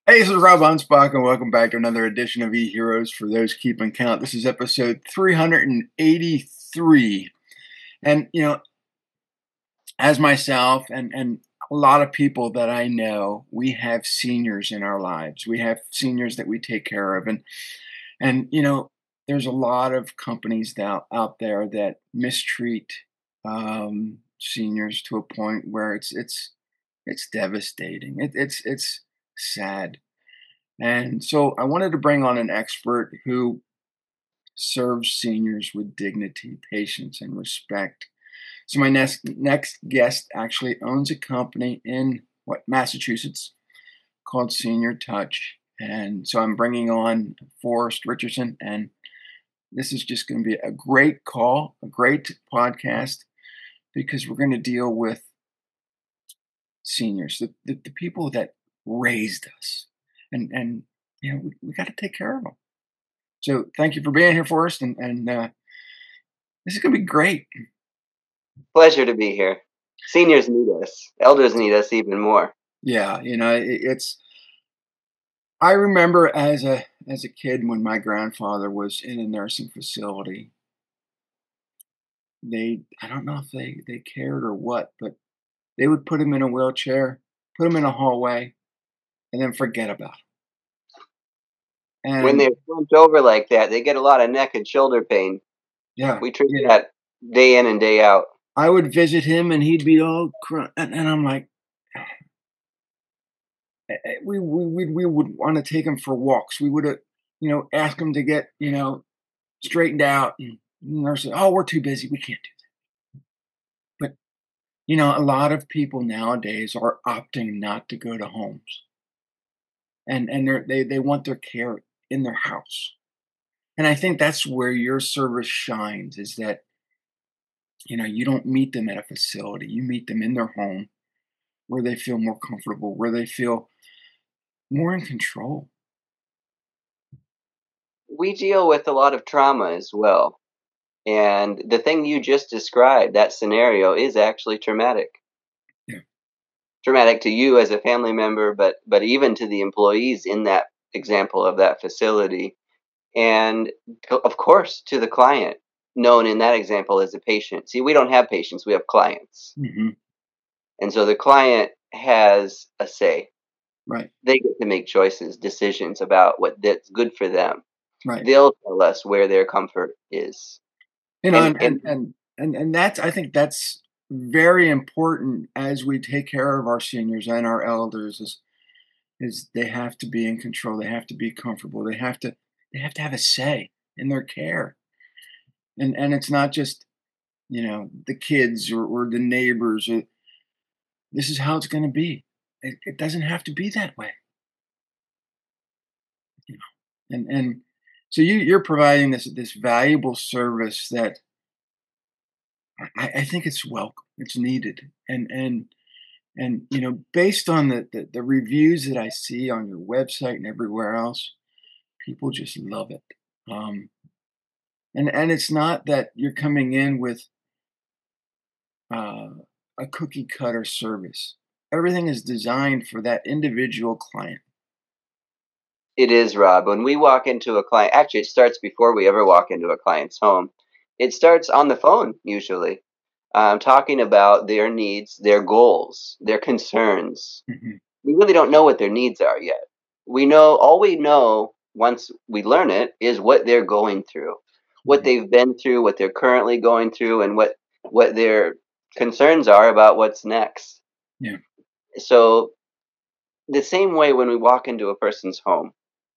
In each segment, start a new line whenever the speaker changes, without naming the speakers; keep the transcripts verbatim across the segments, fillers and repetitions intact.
Hey, this is Rob Unsbach, and welcome back to another edition of eHeroes for those keeping count. This is episode three hundred eighty-three. And, you know, as myself and, and a lot of people that I know, we have seniors in our lives. We have seniors that we take care of. And, and you know, there's a lot of companies out, out there that mistreat um, seniors to a point where it's it's it's devastating. It, it's it's sad. And so I wanted to bring on an expert who serves seniors with dignity, patience, and respect. So my next next guest actually owns a company in what Massachusetts called Senior Touch. And so I'm bringing on Forrest Richardson, and this is just going to be a great call, a great podcast, because we're going to deal with seniors, the, the, the people that raised us. And, and you know, we, we got to take care of them. So thank you for being here, Forrest, and, and uh, this is going to be great.
Pleasure to be here. Seniors need us. Elders need us even more.
Yeah, you know, it, it's. I remember as a as a kid when my grandfather was in a nursing facility. They, I don't know if they they cared or what, but they would put him in a wheelchair, put him in a hallway, and then forget about him.
When
And
they're slumped over like that, they get a lot of neck and shoulder pain.
yeah,
We treat
you know,
that day in and day out.
I would visit him, and he'd be all, cr- and, and I'm like, eh, eh, we we we, we would want to take him for walks. We would, uh, you know, ask him to get, you know, straightened out. And the nurse said, "Oh, we're too busy. We can't do that." But you know, a lot of people nowadays are opting not to go to homes, and and they they they want their care in their house. And I think that's where your service shines. Is that you know you don't meet them at a facility. You meet them in their home, where they feel more comfortable, where they feel more in control.
We deal with a lot of trauma as well. And the thing you just described, that scenario, is actually traumatic.
Yeah.
Traumatic to you as a family member, but but even to the employees in that example of that facility. And of course to the client, known in that example as a patient. See, we don't have patients, we have clients.
Hmm.
And so the client has a say.
Right.
They get to make choices, decisions about what that's good for them.
Right.
They'll tell us where their comfort is.
You know,
And
and
and
and and and, and that's I think that's very important as we take care of our seniors and our elders. Is is they have to be in control. They have to be comfortable. They have to they have to have a say in their care. And and it's not just you know the kids or, or the neighbors. Or, this is how it's going to be. It, it doesn't have to be that way. You know, and and so you you're providing this this valuable service that I, I think it's welcome. It's needed. And and and you know, based on the, the the reviews that I see on your website and everywhere else, people just love it. Um, and and it's not that you're coming in with uh, a cookie cutter service. Everything is designed for that individual client.
it is, Rob. When we walk into a client, actually, it starts before we ever walk into a client's home. It starts on the phone, usually, um, talking about their needs, their goals, their concerns.
Hmm.
We really don't know what their needs are yet. We know all we know once we learn it is what they're going through, what
Hmm.
they've been through, what they're currently going through, and what what their concerns are about what's next.
Yeah.
So the same way when we walk into a person's home,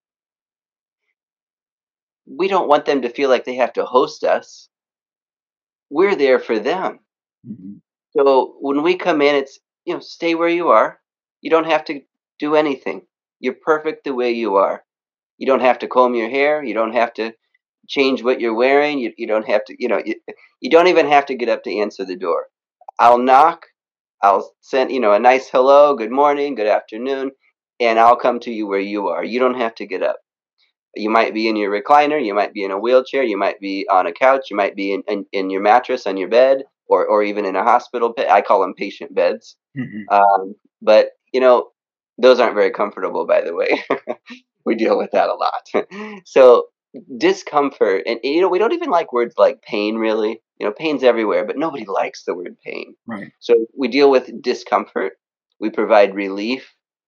we don't want them to feel like they have to host us. We're there for them.
Hmm.
So when we come in, it's, you know, stay where you are. You don't have to do anything. You're perfect the way you are. You don't have to comb your hair. You don't have to change what you're wearing. You, you don't have to, you know, you, you don't even have to get up to answer the door. I'll knock. I'll send, you know, a nice hello, good morning, good afternoon, and I'll come to you where you are. You don't have to get up. You might be in your recliner. You might be in a wheelchair. You might be on a couch. You might be in, in, in your mattress on your bed, or, or even in a hospital bed. I call them patient beds.
Hmm.
Um, but, you know, Those aren't very comfortable, by the way. We deal with that a lot. So discomfort, and you know, we don't even like words like pain, really. You know, pain's everywhere, but nobody likes the word pain.
Right.
So we deal with discomfort. We provide relief.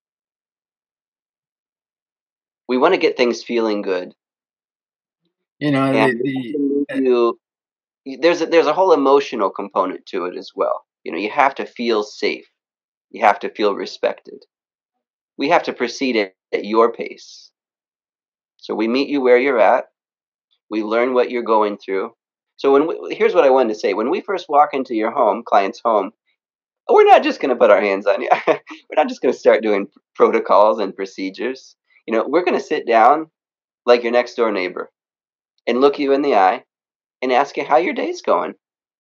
We want to get things feeling good,
You know,
and
the,
we have
the
to move
uh,
you. There's a, there's a whole emotional component to it as well. You know, you have to feel safe. You have to feel respected. We have to proceed at, at your pace. So we meet you where you're at. We learn what you're going through. So when we, here's what I wanted to say: when we first walk into your home, client's home, we're not just going to put our hands on you. We're not just going to start doing protocols and procedures. You know, we're going to sit down like your next door neighbor and look you in the eye and ask you how your day's going,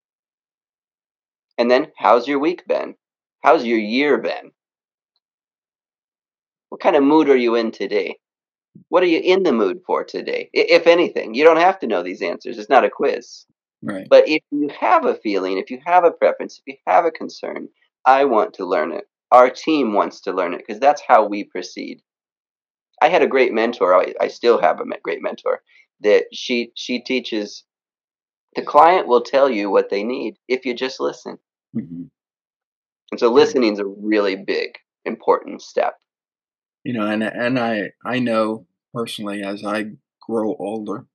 and then how's your week been? How's your year been? What kind of mood are you in today? What are you in the mood for today? If anything, you don't have to know these answers. It's not a quiz.
right.
But if you have a feeling, if you have a preference, if you have a concern, I want to learn it. Our team wants to learn it because that's how we proceed. I had a great mentor. I, I still have a great mentor that she she teaches. The client will tell you what they need if you just listen.
Hmm.
And so listening is a really big, important step.
You know, and and I I know personally as I grow older,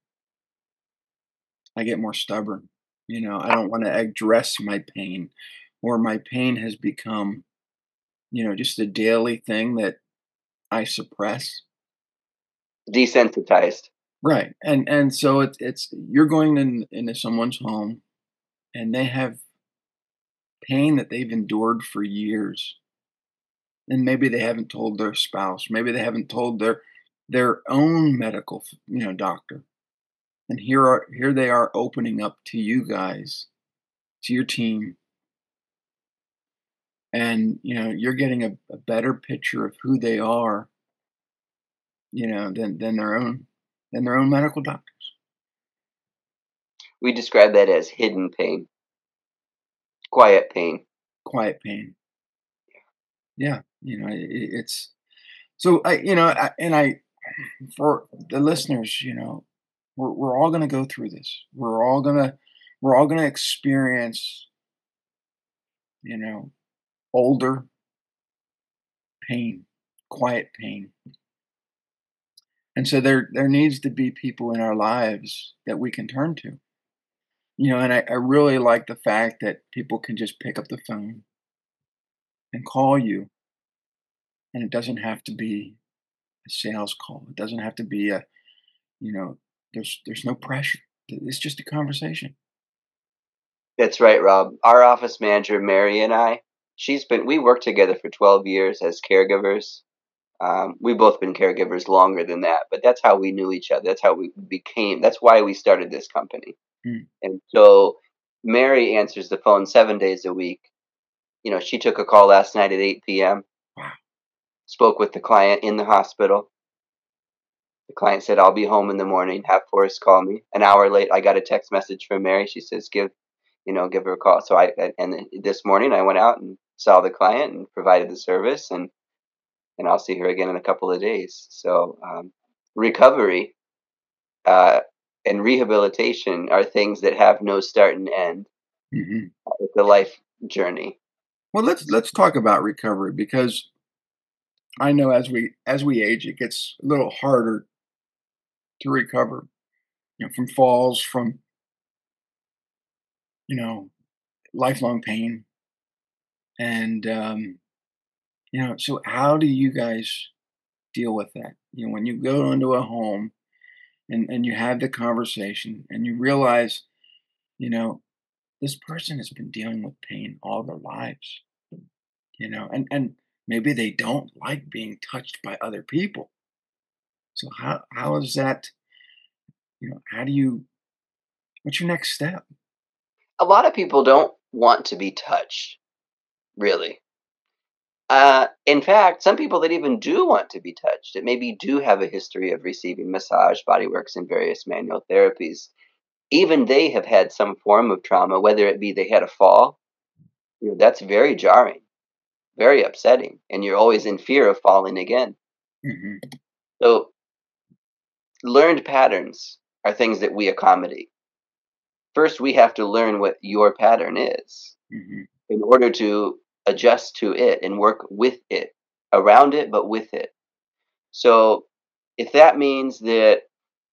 I get more stubborn. You know, I don't want to address my pain, or my pain has become, you know, just a daily thing that I suppress.
Desensitized.
Right. And and so it's it's you're going in into someone's home and they have pain that they've endured for years. And maybe they haven't told their spouse, maybe they haven't told their their own medical, you know, doctor. And here are here they are opening up to you guys, to your team, and you know, you're getting a, a better picture of who they are, you know, than than their own than their own medical doctors.
We describe that as hidden pain, quiet pain.
Quiet pain. Yeah, you know, it, it's so I, you know, I, and I, for the listeners, you know, we're we're all going to go through this. We're all gonna we're all gonna experience, you know, older pain, quiet pain. And so there there needs to be people in our lives that we can turn to. You know, and I, I really like the fact that people can just pick up the phone and call you, and it doesn't have to be a sales call. It doesn't have to be a, you know, there's there's no pressure. It's just a conversation.
That's right, Rob. Our office manager, Mary, and I, she's been, we worked together for twelve years as caregivers. Um, we've both been caregivers longer than that, but that's how we knew each other. That's how we became, that's why we started this company.
Mm,
And so Mary answers the phone seven days a week. You know, she took a call last night at eight p m,
wow.
spoke with the client in the hospital. The client said, I'll be home in the morning. Have Forrest call me. An hour late, I got a text message from Mary. She says, give, you know, give her a call. So I, and then this morning I went out and saw the client and provided the service, and, and I'll see her again in a couple of days. So, um, recovery, uh, and rehabilitation are things that have no start and end.
Hmm.
It's a life journey.
Well, let's let's talk about recovery because I know as we as we age, it gets a little harder to recover, you know, from falls, from you know, lifelong pain, and um, you know. So, how do you guys deal with that? You know, when you go into a home and and you have the conversation and you realize, you know, this person has been dealing with pain all their lives, you know, and and maybe they don't like being touched by other people. So how how is that, you know, how do you what's your next step?
A lot of people don't want to be touched, really. Uh, in fact, some people that even do want to be touched, that maybe do have a history of receiving massage, bodyworks, and various manual therapies, even they have had some form of trauma, whether it be they had a fall. You know, that's very jarring. very upsetting, and you're always in fear of falling again.
Mm-hmm.
So learned patterns are things that we accommodate. First, we have to learn what your pattern is
Mm-hmm.
in order to adjust to it and work with it, around it, but with it. So if that means that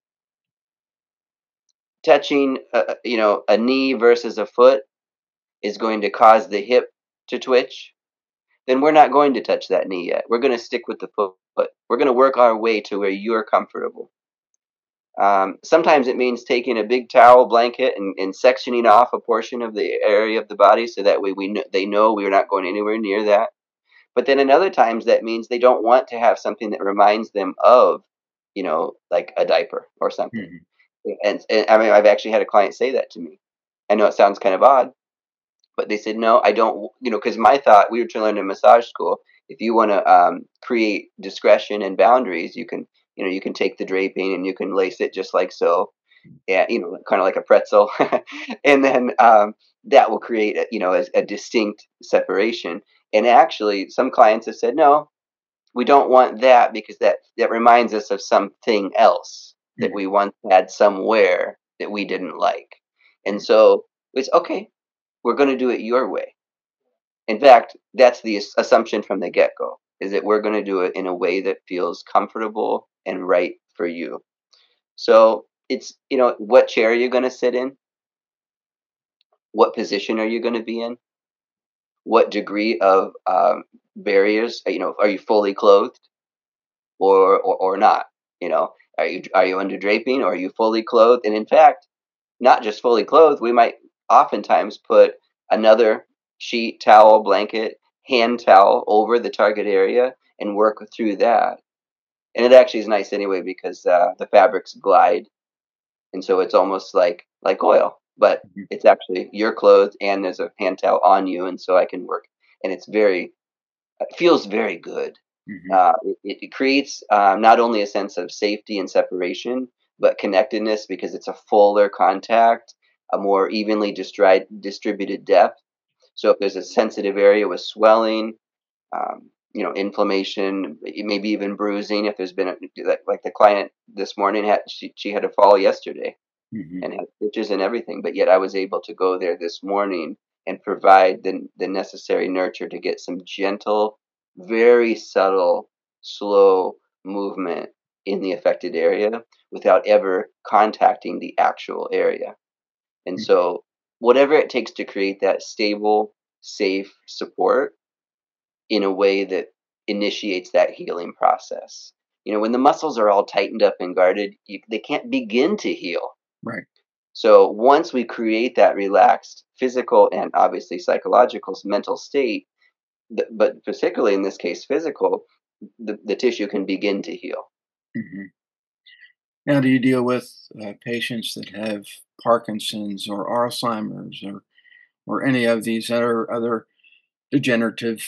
touching, uh, you know, a knee versus a foot is going to cause the hip to twitch, then we're not going to touch that knee yet. We're going to stick with the foot. We're going to work our way to where you're comfortable. Um, sometimes it means taking a big towel blanket and, and sectioning off a portion of the area of the body so that way we kn- they know we're not going anywhere near that. But then in other times that means they don't want to have something that reminds them of, you know, like a diaper or something.
Mm-hmm.
And, and I mean, I've actually had a client say that to me. I know it sounds kind of odd, but they said, no, I don't, you know, because my thought, we were to learn in massage school, if you want to um, create discretion and boundaries, you can, you know, you can take the draping and you can lace it just like so, and, you know, kind of like a pretzel. And then um, that will create, a, you know, a, a distinct separation. And actually, some clients have said, no, we don't want that because that, that reminds us of something else that
Mm-hmm.
we once had somewhere that we didn't like. And so it's okay, we're going to do it your way. In fact, that's the assumption from the get go, is that we're going to do it in a way that feels comfortable and right for you. So it's, you know, what chair are you going to sit in? What position are you going to be in? What degree of um, barriers, you know, are you fully clothed or, or, or not? You know, are you, are you under draping or are you fully clothed? And in fact, not just fully clothed, we might oftentimes put another sheet, towel, blanket, hand towel over the target area and work through that. And it actually is nice anyway because uh, the fabrics glide, and so it's almost like like oil, but it's actually your clothes and there's a hand towel on you, and so I can work, and it's very it feels very good.
Mm-hmm.
Uh, it, it creates um, not only a sense of safety and separation, but connectedness because it's a fuller contact, a more evenly distri- distributed depth. So if there's a sensitive area with swelling, um, you know, inflammation, maybe even bruising, if there's been a, like the client this morning had, she, she had a fall yesterday
Mm-hmm.
and had stitches and everything, but yet I was able to go there this morning and provide the, the necessary nurture to get some gentle, very subtle, slow movement in the affected area without ever contacting the actual area. And so, whatever it takes to create that stable, safe support in a way that initiates that healing process. You know, when the muscles are all tightened up and guarded, you, they can't begin to heal.
Right.
So once we create that relaxed physical and obviously psychological mental state, th- but particularly in this case physical, the, the tissue can begin to heal.
Mm-hmm. Now, do you deal with uh, patients that have Parkinson's or Alzheimer's or or any of these other other degenerative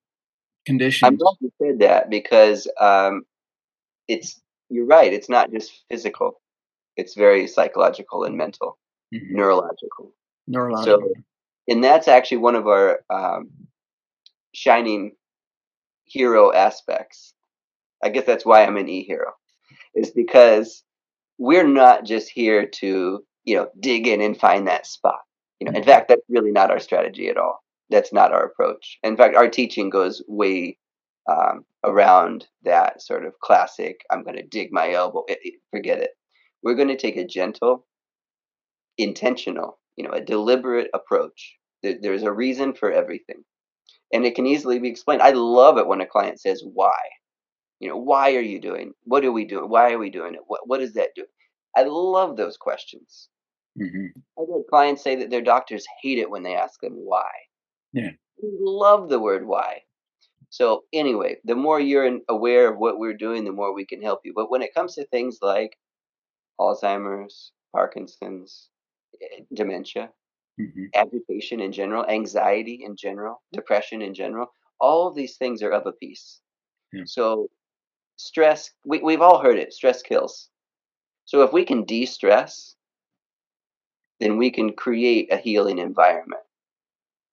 I'm
conditions?
glad you said that because um, it's you're right. It's not just physical; it's very psychological and mental,
Mm-hmm.
neurological. So,
Neurological.
and that's actually one of our um, shining hero aspects. I guess that's why I'm an e-hero, is because we're not just here to, you know, dig in and find that spot. You know, in
Mm-hmm.
fact, that's really not our strategy at all. That's not our approach. In fact, our teaching goes way um, around that sort of classic, I'm going to dig my elbow. It, it- forget it. We're going to take a gentle, intentional, you know, a deliberate approach. There, there's a reason for everything. And it can easily be explained. I love it when a client says, why? You know, why are you doing? What are we doing? Why are we doing it? What what does that do? I love those questions.
Mm-hmm.
I've had clients say that their doctors hate it when they ask them why.
Yeah.
We love the word why. So anyway, the more you're in- aware of what we're doing, the more we can help you. But when it comes to things like Alzheimer's, Parkinson's, eh, dementia,
Mm-hmm.
agitation in general, anxiety in general, depression in general, all of these things are of a piece.
Yeah.
So stress, we, we've all heard it, stress kills. So if we can de-stress, then we can create a healing environment.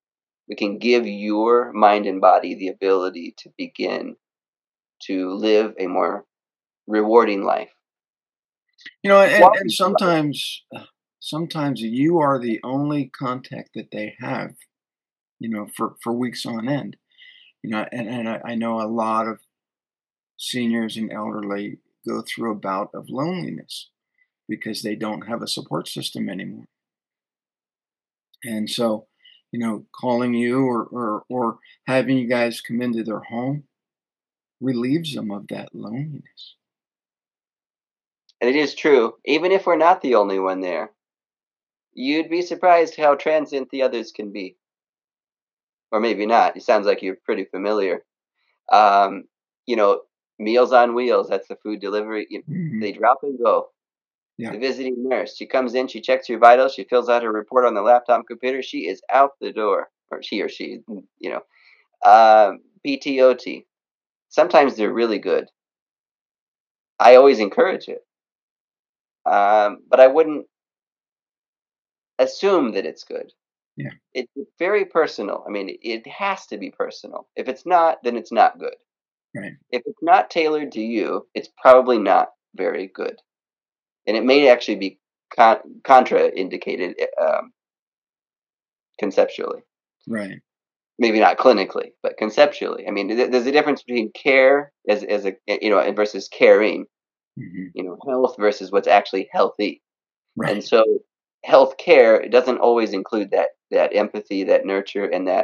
We can give your mind and body the ability to begin to live a more rewarding life.
You know, and and
Quality life.
sometimes sometimes you are the only contact that they have, you know, for for weeks on end. You know, and and I, I know a lot of seniors and elderly go through a bout of loneliness because they don't have a support system anymore. And so, you know, calling you or or or having you guys come into their home relieves them of that loneliness.
And it is true, even if we're not the only one there, you'd be surprised how transient the others can be. Or maybe not. It sounds like you're pretty familiar. Um, you know, Meals on Wheels, that's the food delivery. You
Hmm.
they drop and go.
Yeah.
The visiting nurse, she comes in, she checks your vitals, she fills out her report on the laptop computer, she is out the door. Or she or she, mm, you know. Um, P T O T. Sometimes they're really good. I always encourage it. Um, but I wouldn't assume that it's good.
Yeah.
It's very personal. I mean, it has to be personal. If it's not, then it's not good.
Right.
If it's not tailored to you, it's probably not very good. And it may actually be con- contraindicated um, conceptually.
Right.
Maybe not clinically, but conceptually. I mean, th- there's a difference between care as as a you know and versus caring.
Hmm.
You know, health versus what's actually healthy. And
Right.
so, health care it doesn't always include that that empathy, that nurture, and that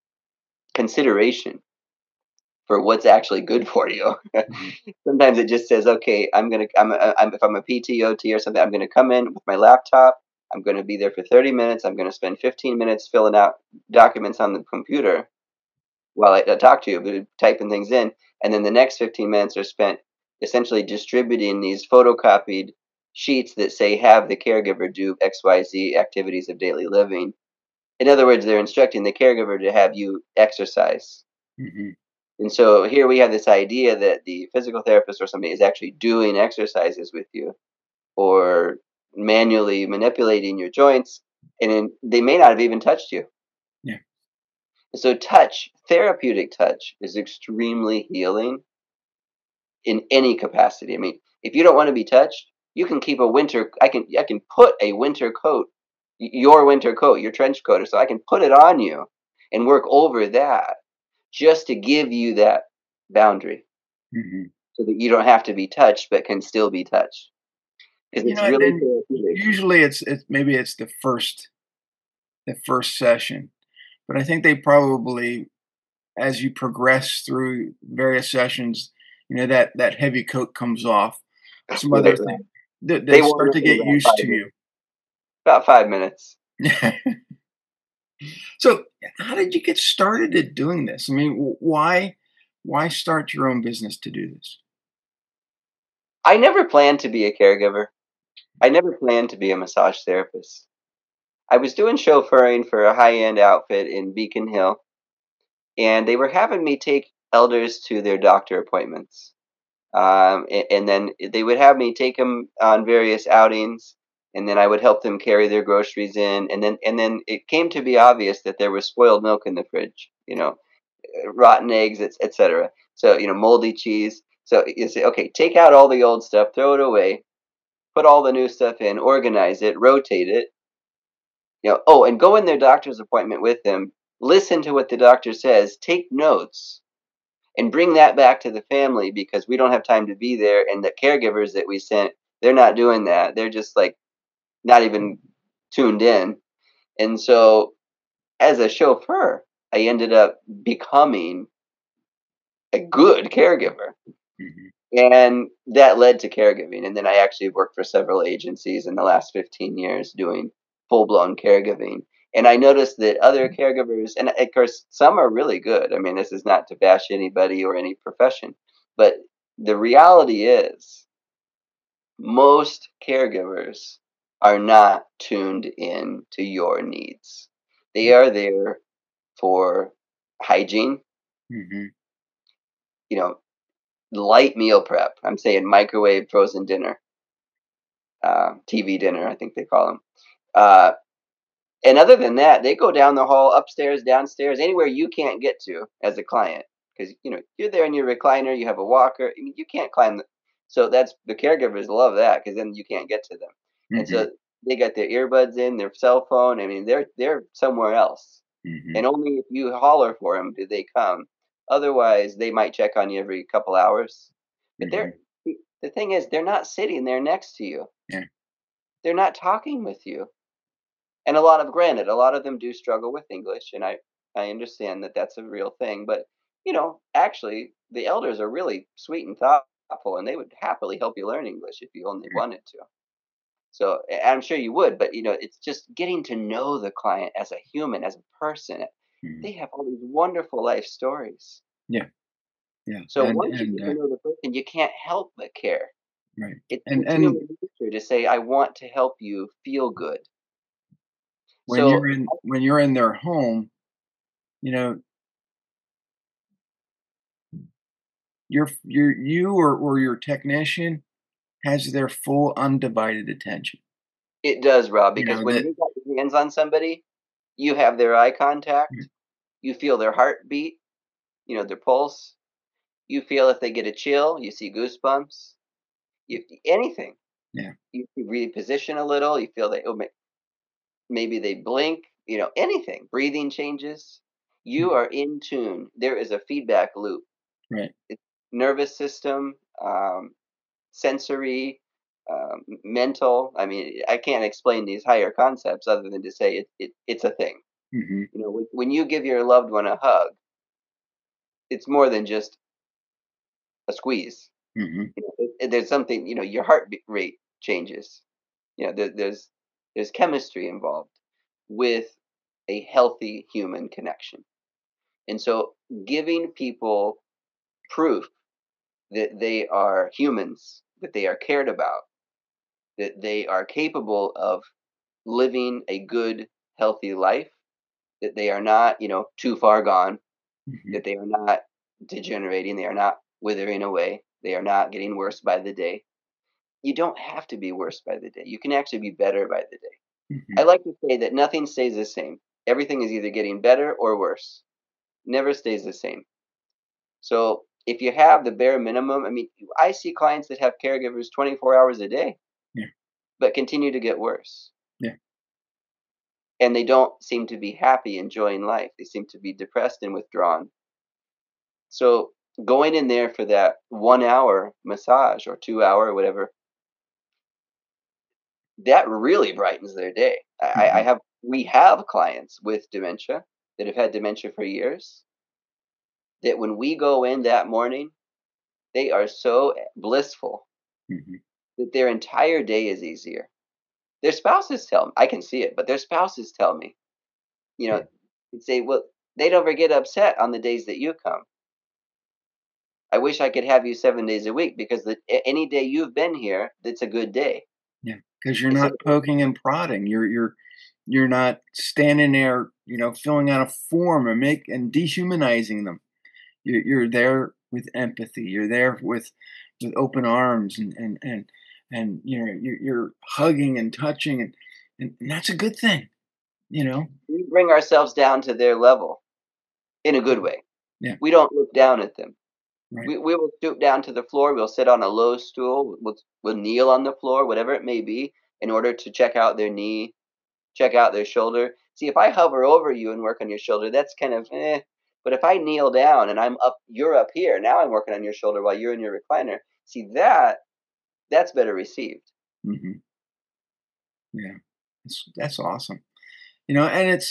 consideration for what's actually good for you.
Mhm.
Sometimes it just says, "Okay, I'm gonna, I'm, a, I'm if I'm a P T O T or something, I'm gonna come in with my laptop. I'm gonna be there for thirty minutes. I'm gonna spend fifteen minutes filling out documents on the computer while I, I talk to you, but typing things in, and then the next fifteen minutes are spent essentially distributing these photocopied sheets that say have the caregiver do X Y Z activities of daily living. In other words, they're instructing the caregiver to have you exercise.
Mhm.
And so here we have this idea that the physical therapist or somebody is actually doing exercises with you or manually manipulating your joints, and then they may not have even touched you.
Yeah.
So touch, therapeutic touch, is extremely healing in any capacity. I mean, if you don't want to be touched, you can keep a winter. I can I can put a winter coat, y- your winter coat, your trench coat, or so I can put it on you and work over that just to give you that boundary
Mhm.
so that you don't have to be touched but can still be touched because
You
it's
know, and
really
then
therapeutic.
usually it's it's maybe it's the first the first session, but I think they probably, as you progress through various sessions, you know, that that heavy coat comes off. Some other
Right,
thing
right.
they they
They warm
start
up
to
in
get
about
used
five
to you.
minutes. About five minutes.
So, how did you get started at doing this? I mean, w- why why start your own business to do this?
I never planned to be a caregiver. I never planned to be a massage therapist. I was doing chauffeuring for a high-end outfit in Beacon Hill, and they were having me take elders to their doctor appointments. Um, a- and then they would have me take them on various outings, and then I would help them carry their groceries in. And then, and then it came to be obvious that there was spoiled milk in the fridge, you know, uh, rotten eggs, et et cetera. So, you know, moldy cheese. So you say, okay, take out all the old stuff, throw it away, put all the new stuff in, organize it, rotate it. You know, oh, and go in their doctor's appointment with them. Listen to what the doctor says. Take notes and bring that back to the family because we don't have time to be there. And the caregivers that we sent, they're not doing that. They're just like not even tuned in. And so, as a chauffeur, I ended up becoming a good caregiver.
Mhm.
And that led to caregiving. And then I actually worked for several agencies in the last fifteen years doing full blown caregiving. And I noticed that other caregivers, and of course, some are really good. I mean, this is not to bash anybody or any profession, but the reality is most caregivers are not tuned in to your needs. They are there for hygiene,
Mhm.
you know, light meal prep. I'm saying microwave frozen dinner, uh, T V dinner, I think they call them. Uh, And other than that, they go down the hall, upstairs, downstairs, anywhere you can't get to as a client, because you know you're there in your recliner, you have a walker, I mean, you can't climb. The, so that's the caregivers love that because then you can't get to them, and
Mm-hmm.
so they got their earbuds in, their cell phone. I mean, they're they're somewhere else,
Mm-hmm.
and only if you holler for them do they come. Otherwise, they might check on you every couple hours. But
Mm-hmm.
they're the thing is, they're not sitting there next to you.
Yeah.
They're not talking with you. And a lot of granted, a lot of them do struggle with English, and I I understand that that's a real thing. But you know, actually, the elders are really sweet and thoughtful, and they would happily help you learn English if you only wanted to. So and I'm sure you would, but you know, it's just getting to know the client as a human, as a person.
Mm-hmm.
They have all these wonderful life stories.
Yeah. Yeah.
So
And
once you
and
get to
uh,
know the person, you can't help but care.
right.
It's
And
it's
and
human nature to say, "I want to help you feel good."
when
So
you're in when you're in their home, you know, your your you or or your technician has their full undivided attention.
it does, Rob,
You
because
know
when
that.
you got your hands on somebody, you have their eye
Mm.
contact, you feel their heartbeat, you know, their pulse, you feel if they get a chill, you see goosebumps, you anything.
Yeah.
You you reposition a little, you feel they oh, may maybe they blink, you know, anything, breathing changes. You
Mhm.
are in tune. There is a feedback loop.
Right.
It's nervous system, um, sensory, um, mental. I mean, I can't explain these higher concepts other than to say it, it it's a thing.
Mhm.
You know, when, when you give your loved one a hug, it's more than just a squeeze.
Mhm.
You know, it, it- there's something. You know, your heart be- rate changes. You know, there, there's there's chemistry involved with a healthy human connection, and so giving people proof that they are humans, that they are cared about, that they are capable of living a good, healthy life, that they are not, you know, too far gone,
Mhm.
that they are not degenerating, they are not withering away, they are not getting worse by the day. You don't have to be worse by the day. You can actually be better by the day. I
Mhm.
like to say that nothing stays the same. Everything is either getting better or worse. Never stays the same. So if you have the bare minimum, I mean, I see clients that have caregivers twenty-four hours a day,
Yeah.
but continue to get worse.
Yeah.
And they don't seem to be happy enjoying life. They seem to be depressed and withdrawn. So going in there for that one hour massage or two hour or whatever, that really brightens their day. I, I
Mhm.
have we have clients with dementia that have had dementia for years that when we go in that morning, they are so blissful
Mhm.
that their entire day is easier. Their spouses tell me, I can see it, but their spouses tell me, you
Yeah.
know, say, well, they don't ever get upset on the days that you come. I wish I could have you seven days a week because the, any day you've been here, it's a good day.
Yeah. Because you're
It's a,
not poking and prodding. You're you're you're not standing there, you know, filling out a form and make and dehumanizing them. You're you're there with empathy. You're there with with open arms and and and and you know you're, you're hugging and touching and, and and that's a good thing. You know.
we bring ourselves down to their level in a good
Mhm.
way.
Yeah.
We don't look down at them.
Right.
We, we will stoop down to the floor. We'll sit on a low stool. We'll, we'll kneel on the floor, whatever it may be, in order to check out their knee, check out their shoulder. See, if I hover over you and work on your shoulder, that's kind of eh. But if I kneel down and I'm up, you're up here. Now I'm working on your shoulder while you're in your recliner. See that that's better received.
Hmm. Yeah. That's that's awesome. You know, and it's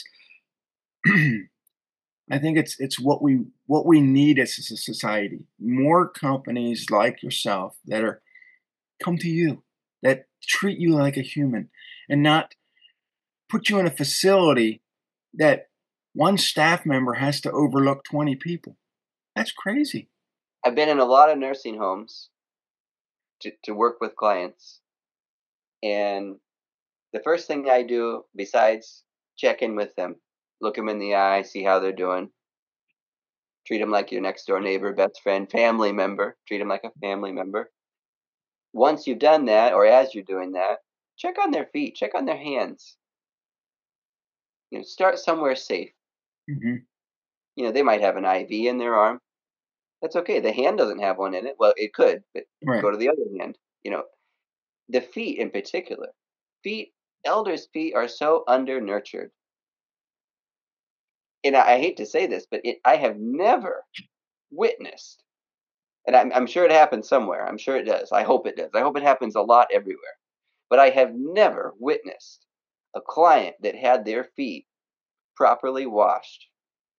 I think it's it's what we what we need as a society. More companies like yourself that are come to you, that treat you like a human and not put you in a facility that one staff member has to overlook twenty people. That's crazy.
I've been in a lot of nursing homes to, to work with clients, and the first thing I do, besides check in with them, look them in the eye, see how they're doing, treat them like your next door neighbor, best friend, family member, treat them like a family member. Once you've done that, or as you're doing that, check on their feet, check on their hands. You know, start somewhere safe.
Mm-hmm.
You know, they might have an I V in their arm. That's okay. The hand doesn't have one in it. Well, it could, but
Right.
go to the other hand. You know, the feet in particular. Feet, elders' feet are so under nurtured. And I, I hate to say this, but it, I have never witnessed, and I'm, I'm sure it happens somewhere. I'm sure it does. I hope it does. I hope it happens a lot everywhere. But I have never witnessed a client that had their feet properly washed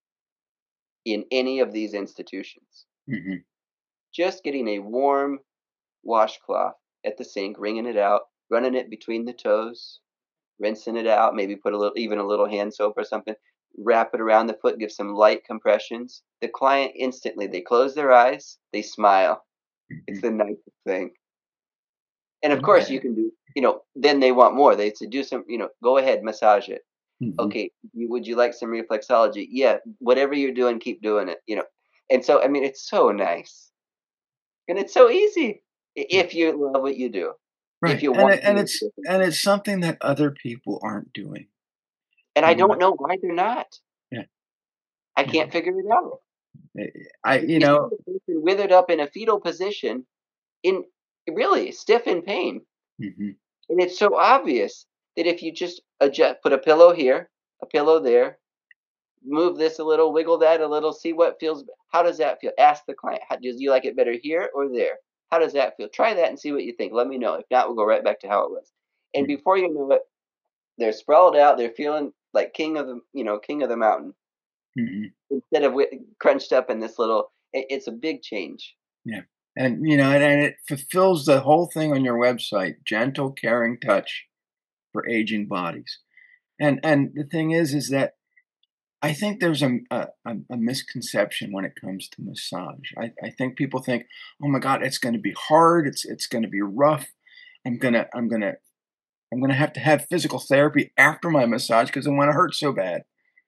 in any of these institutions.
Mm-hmm.
Just getting a warm washcloth at the sink, wringing it out, running it between the toes, rinsing it out, maybe put a little, even a little hand soap or something, wrap it around the foot, give some light compressions. The client instantly, they close their eyes, they smile.
Mm-hmm.
It's the nicest thing. And of course,
Yeah.
you can do, you know, then they want more. They say, do some, you know, go ahead, massage it.
Mm-hmm.
Okay, you, would you like some reflexology? Yeah, whatever you're doing, keep doing it, you know. And so, I mean, it's so nice. And it's so easy if you love what you do, if
Right.
you
And
want
it,
to
and
make a
it's
difference.
and it's something that other people aren't doing.
And I
You know.
don't know why they're not.
Yeah.
I
Yeah.
can't figure it out.
Eh, I you
You see
know.
the person withered up in a fetal position, in really stiff in pain.
Mm-hmm.
And it's so obvious that if you just adjust, put a pillow here, a pillow there, move this a little, wiggle that a little, see what feels. How does that feel? Ask the client, how, do you like it better here or there? How does that feel? Try that and see what you think. Let me know. If not, we'll go right back to how it was. And before you know it, they're sprawled out. They're feeling like king of the, you know, king of the mountain
Mm-hmm.
instead of wi- crunched up in this little. It, it's a big change.
Yeah. And you know, and, and it fulfills the whole thing on your website, gentle, caring touch for aging bodies. And and the thing is, is that I think there's a a, a a misconception when it comes to massage. I, I think people think, oh my God, it's going to be hard. It's it's going to be rough. I'm gonna I'm gonna I'm gonna have to have physical therapy after my massage because I want to hurt so bad.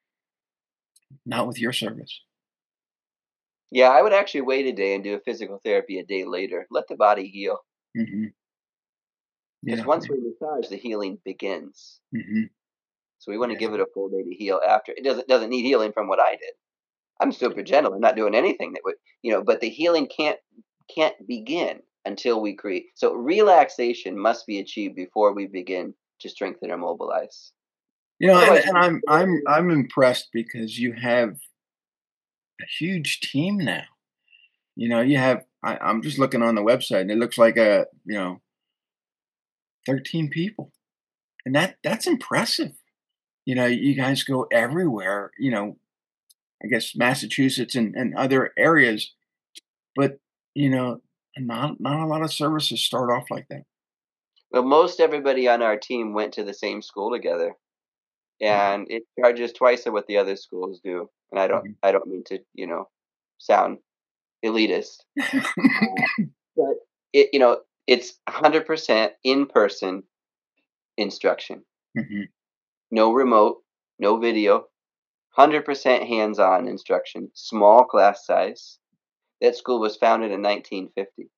Not with your service.
Yeah, I would actually wait a day and do a physical therapy a day later. Let the body heal.
Hmm.
Because
Yeah.
once we massage, the healing begins.
Hmm.
So we want to
Yeah.
give it a full day to heal after. It doesn't doesn't need healing from what I did. I'm super gentle. I'm not doing anything that would, you know, but the healing can't can't begin until we create. So relaxation must be achieved before we begin to strengthen or mobilize.
You know, and,
Otherwise,
and I'm I'm I'm impressed because you have a huge team now. You know, you have I, I'm just looking on the website and it looks like a you know thirteen people. And that that's impressive. You know, you guys go everywhere, you know, I guess Massachusetts and, and other areas, but you know, not not a lot of services start off like that.
well, most everybody on our team went to the same school together, and it charges twice of what the other schools do. And I don't
Mhm.
I don't mean to, you know, sound elitist, uh, but it you know it's one hundred percent in person instruction,
Mhm.
no remote, no video, one hundred percent hands on instruction, small class size. That school was founded in nineteen fifty.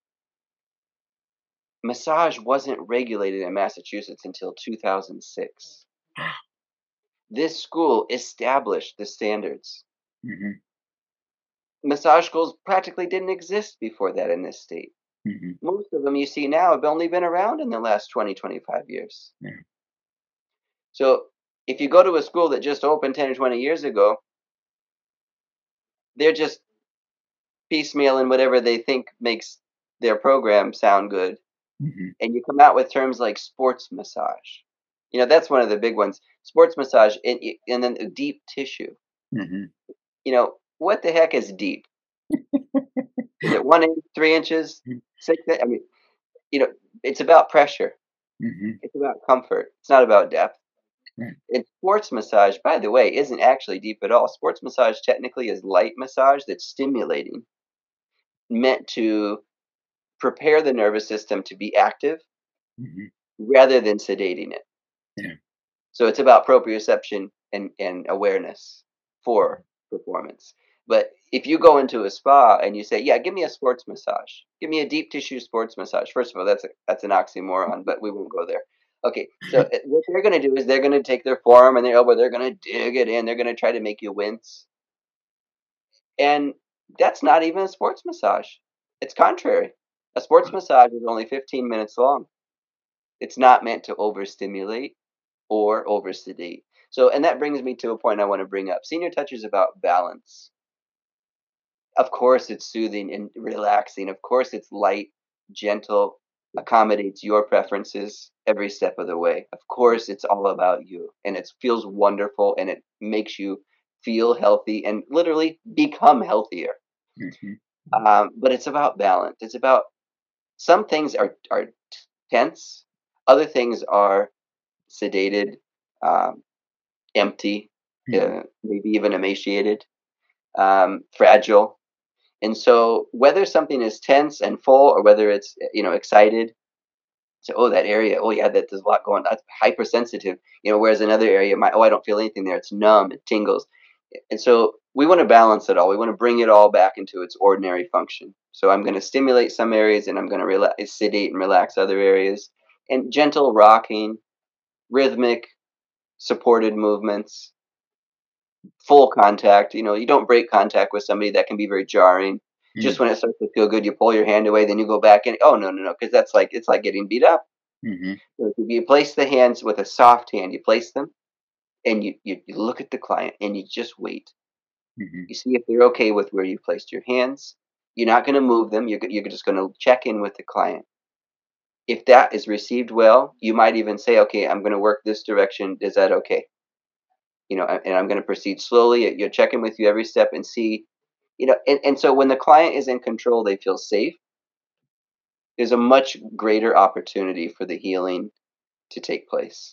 Massage wasn't regulated in Massachusetts until two thousand six. This school established the standards.
Mhm.
Massage schools practically didn't exist before that in this state.
Mhm.
Most of them you see now have only been around in the last twenty, twenty-five years.
Yeah.
So if you go to a school that just opened ten or twenty years ago, they're just piecemealing whatever they think makes their program sound good.
Mhm.
And you come out with terms like sports massage. You know, that's one of the big ones. Sports massage and, and then deep tissue.
Mhm.
You know, what the heck is deep? Is it one inch, three inches,
Mhm.
six? I mean, you know, it's about pressure.
Mhm.
It's about comfort. It's not about depth.
Right.
And sports massage, by the way, isn't actually deep at all. Sports massage technically is light massage that's stimulating, meant to prepare the nervous system to be active
Mhm.
rather than sedating it.
Yeah.
So it's about proprioception and, and awareness for performance. But if you go into a spa and you say, "Yeah, give me a sports massage, give me a deep tissue sports massage," first of all, that's a, that's an oxymoron, but we won't go there. Okay, so uh, what they're going to do is they're going to take their forearm and their elbow, they're going to dig it in, they're going to try to make you wince. And that's not even a sports massage. It's contrary. A sports massage is only fifteen minutes long. It's not meant to overstimulate or oversedate. So, and that brings me to a point I want to bring up. Senior Touch is about balance. Of course, it's soothing and relaxing. Of course, it's light, gentle, accommodates your preferences every step of the way. Of course, it's all about you, and it feels wonderful, and it makes you feel healthy and literally become healthier.
Mm-hmm.
Um, but it's about balance. It's about some things are are tense, other things are sedated, um, empty,
Mm-hmm.
uh, maybe even emaciated, um, fragile. And so whether something is tense and full or whether it's, you know, excited, so, oh, that area, oh yeah, that there's a lot going on. That's hypersensitive, you know, whereas another area might, oh, I don't feel anything there. It's numb, it tingles. And so we want to balance it all. We want to bring it all back into its ordinary function. So I'm going to stimulate some areas and I'm going to relax, sedate and relax other areas. And gentle rocking, rhythmic, supported movements, full contact. You know, you don't break contact with somebody. That can be very jarring. Just when it starts to feel good, you pull your hand away, then you go back and, oh, no, no, no, because that's like, it's like getting beat up.
Mm-hmm.
So if you place the hands with a soft hand, you place them and you, you, you look at the client and you just wait.
Mm-hmm.
You see if they're okay with where you placed your hands. You're not going to move them. You're, you're just going to check in with the client. If that is received well, you might even say, okay, I'm going to work this direction. Is that okay? You know, and I'm going to proceed slowly. You'll check in with you every step and see, you know, and, and so when the client is in control, they feel safe. There's a much greater opportunity for the healing to take place.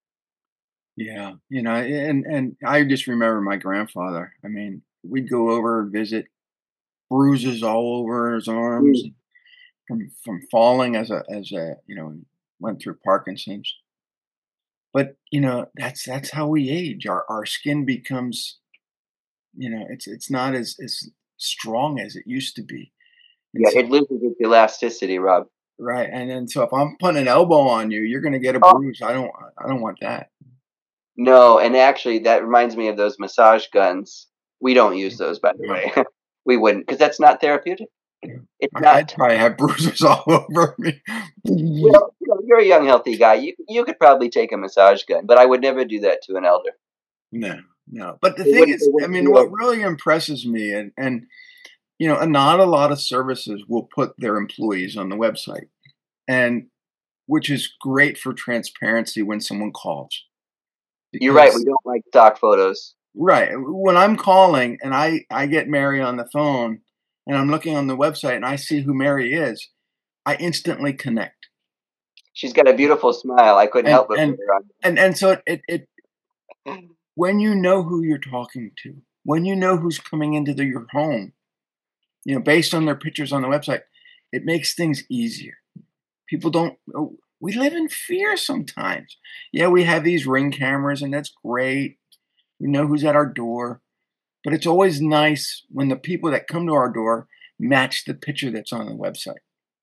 Yeah, you know, and and I just remember my grandfather. I mean, we'd go over and visit, bruises all over his arms
Mm.
from from falling as a as a you know went through Parkinson's. But you know, that's that's how we age. Our our skin becomes, you know, it's it's not as as strong as it used to be. And
Yeah,
so
it loses its elasticity, Rob.
right, and then so if I'm putting an elbow on you, you're gonna get a
Oh,
bruise. I don't I don't want that.
no, and actually, that reminds me of those massage guns. We don't use those, by the
No,
way. We wouldn't, because that's not therapeutic.
no.
It's
I,
not.
I'd probably have bruises all over me.
Well, you know, you're a young, healthy guy. You you could probably take a massage gun, but I would never do that to an elder.
No, no. But the
It
thing
wouldn't.
is,
It
I
wouldn't
mean,
feel.
what really impresses me, and and you know, and not a lot of services will put their employees on the website, and which is great for transparency when someone calls.
You're right. We
Because
don't like stock photos.
right, when I'm calling and I I get Mary on the phone and I'm looking on the website and I see who Mary is, I instantly connect.
She's got a beautiful smile. I couldn't
And
help but put
and
her
and and so it it
on.
when you know who you're talking to, when you know who's coming into the, your home, you know, based on their pictures on the website, it makes things easier. People don't oh, we live in fear sometimes. Yeah, we have these ring cameras and that's great. We know who's at our door. But it's always nice when the people that come to our door match the picture that's on the website.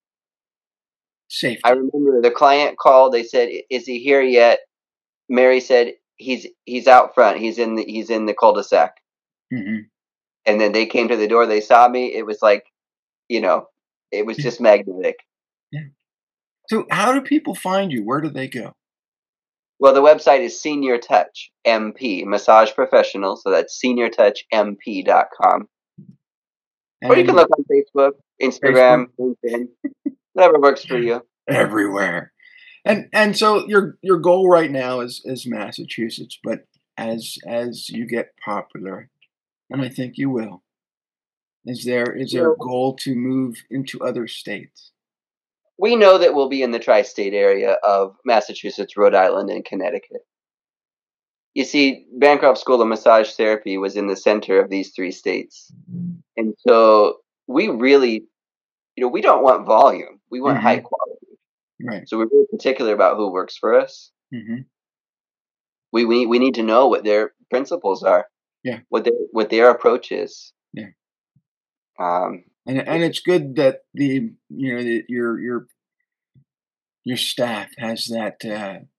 I
Safety.
remember the client called. They said, "Is he here yet?" Mary said, "He's he's out front. He's in the he's in the cul-de-sac."
Hmm.
And then they came to the door. They saw me. It was like, you know, it was
Yeah,
just magnetic.
yeah. So how do people find you? Where do they go?
Well, the website is Senior Touch M P, massage professional. So that's senior touch m p dot com. Or you can
And
look on Facebook,
Facebook
Instagram, LinkedIn, whatever works for you.
everywhere. And and so your your goal right now is is Massachusetts, but as as you get popular, and I think you will, is there is
You
there a
know,
goal to move into other states?
we know that we'll be in the tri-state area of Massachusetts, Rhode Island, and Connecticut. You see, Bancroft School of Massage Therapy was in the center of these three states. And so we really, you know, we don't want volume. We want high
Hmm.
quality.
Right.
So we're very particular about who works for us.
Hmm.
We we we need to know what their principles are,
Yeah.
what their what their approach is.
Yeah.
Um,
And and it's good that the you know the, your your your staff has that uh,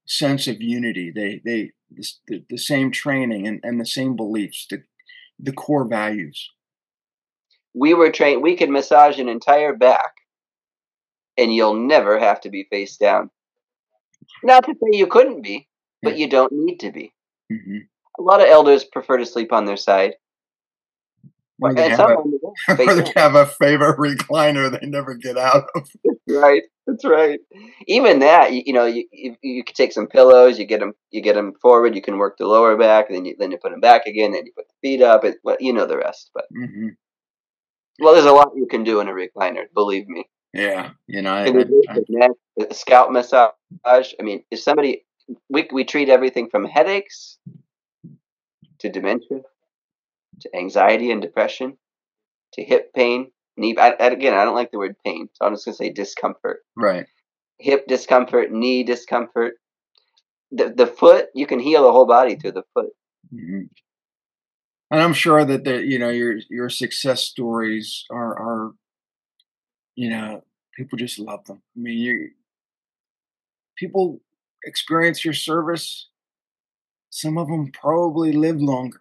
sense of unity. They they this, the, the same training and, and the same beliefs, the the core values.
We were trained. We could massage an entire back, and you'll never have to be face down. Not to say you couldn't be, but
Yeah.
you don't need to be.
Hmm.
A lot of elders prefer to sleep on their side,
Or they
and
have
some
a
on the
or
face
they
down.
have a favorite recliner they never get out of.
Right. That's right. Even that, you, you know, you, you you could take some pillows, you get them, you get them forward. You can work the lower back, and then you then you put them back again. Then you put the feet up. It, well, you know the rest. But
Hmm.
well, there's a lot you can do in a recliner. Believe me.
Yeah, you know, I,
In
I,
addition
I
to that, the scalp massage. I mean, if somebody, we we treat everything from headaches to dementia to anxiety and depression to hip pain, knee. I, I- again, I don't like the word pain, so I'm just gonna say discomfort.
right.
Hip discomfort, knee discomfort. The the foot, you can heal the whole body through the foot.
Hmm. And I'm sure that the you know your your success stories are are you know people just love them. I mean, you people experience your service. Some of them probably live longer.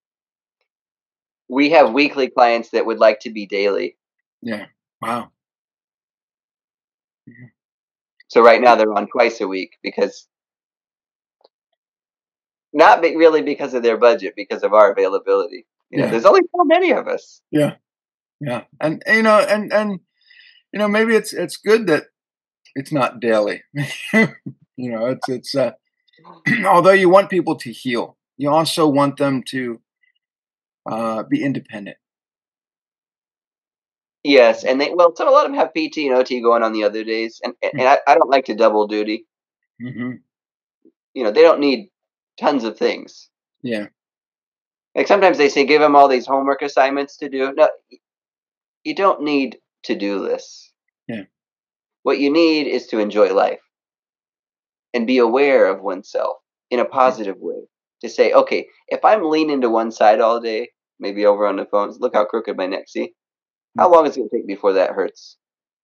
We have weekly clients that would like to be daily.
Yeah. Wow. Yeah.
So right now they're on twice a week because not be, really because of their budget, because of our availability. You know,
Yeah.
there's only so many of us.
Yeah. Yeah. And you know, and and you know, maybe it's it's good that it's not daily. You know, it's it's uh, although you want people to heal, you also want them to uh, be independent.
Yes, and they well, some a lot of them have P T and O T going on the other days, and and I, I don't like to double duty.
Mm-hmm.
You know, they don't need tons of things.
Yeah.
Like sometimes they say, give them all these homework assignments to do. No, you don't need to do this.
Yeah.
What you need is to enjoy life and be aware of oneself in a
Mhm.
positive way. To say, okay, if I'm leaning to one side all day, maybe over on the phones, look how crooked my neck. See how
Mhm.
long is it going to take before that hurts?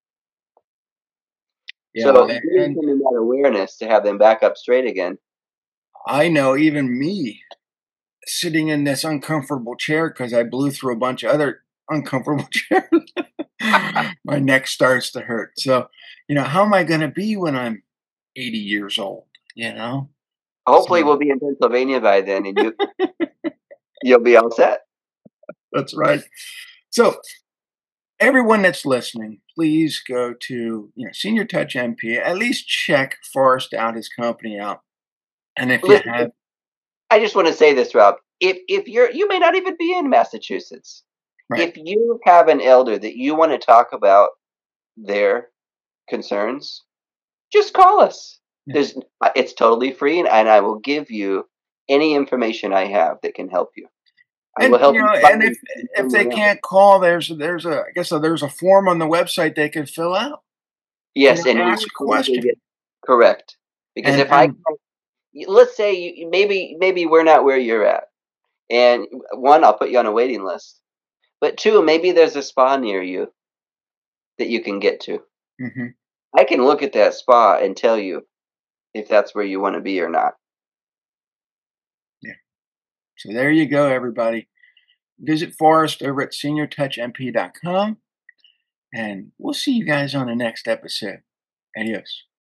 Yeah.
So
I-
giving
And
them that awareness to have them back up straight again.
I know even me sitting in this uncomfortable chair because I blew through a bunch of other uncomfortable chairs, my neck starts to hurt. So, you know, how am I going to be when I'm eighty years old? You know?
Hopefully,
So
we'll be in Pennsylvania by then, and you you'll be all set.
that's right. So, everyone that's listening, please go to, you know, Senior Touch M P, at least check Forrest out, his company out. And if you
Listen,
have,
I just want to say this, Rob. If if you're you may not even be in Massachusetts.
right.
If you have an elder that you want to talk about their concerns, just call us.
Yeah.
There's uh, it's totally free, and, and I will give you any information I have that can help you. I will
And
help
you
you
know, and if
find
if they
someone else.
can't call, there's there's a I guess uh, there's a form on the website they can fill out and
Yes, and we
ask
will
a
probably
question.
get correct because
And
if I
and
let's say you, maybe maybe we're not where you're at, and one I'll put you on a waiting list, but two maybe there's a spa near you that you can get to.
mhm,
I can look at that spa and tell you if that's where you want to be or not.
yeah. So there you go, everybody. Visit Forrest over at senior touch m p dot com, and we'll see you guys on the next episode. Adios.